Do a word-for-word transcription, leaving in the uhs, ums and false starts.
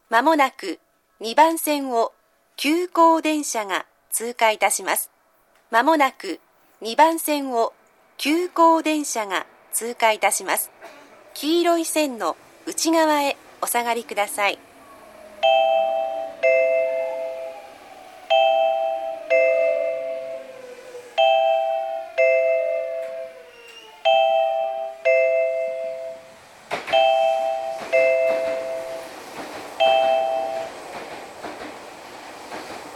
まもなくにばん線を急行電車が通過いたします。まもなくにばん線を急行電車が通過いたします。黄色い線の内側へお下がりください。